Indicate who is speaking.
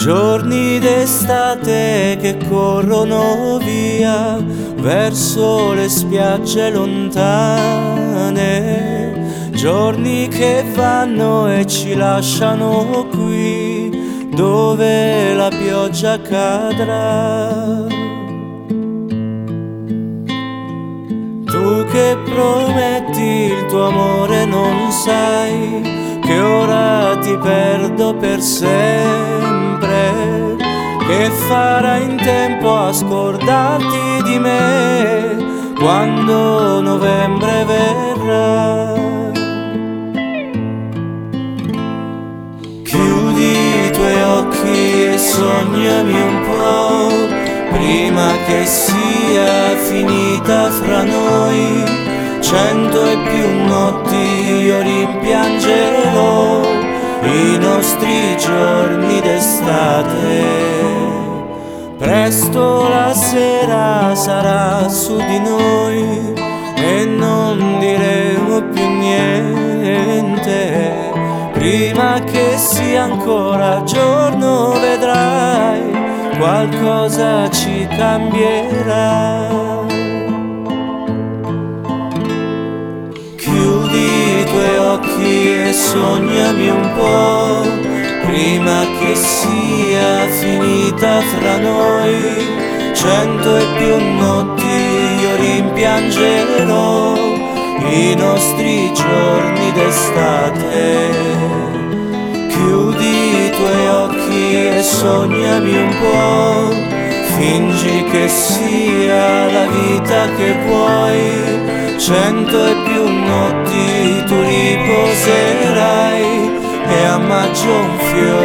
Speaker 1: Giorni d'estate che corrono via verso le spiagge lontane, giorni che vanno e ci lasciano qui dove la pioggia cadrà. Tu che prometti il tuo amore non sai che ora ti perdo per sempre, che farai in tempo a scordarti di me quando novembre verrà. Chiudi i tuoi occhi e sognami un po' prima che sia finita fra noi. 100 e più notti io rimpiangerò i nostri giorni d'estate. Presto la sera sarà su di noi e non diremo più niente. Prima che sia ancora giorno vedrai qualcosa ci cambierà. Chiudi i tuoi occhi e sognami un po' prima che sia finita fra noi. 100 e più notti io rimpiangerò i nostri giorni d'estate. Chiudi i tuoi occhi e sognami un po', fingi che sia la vita che vuoi. 100 e più notti tu riposerai e a maggio un fiore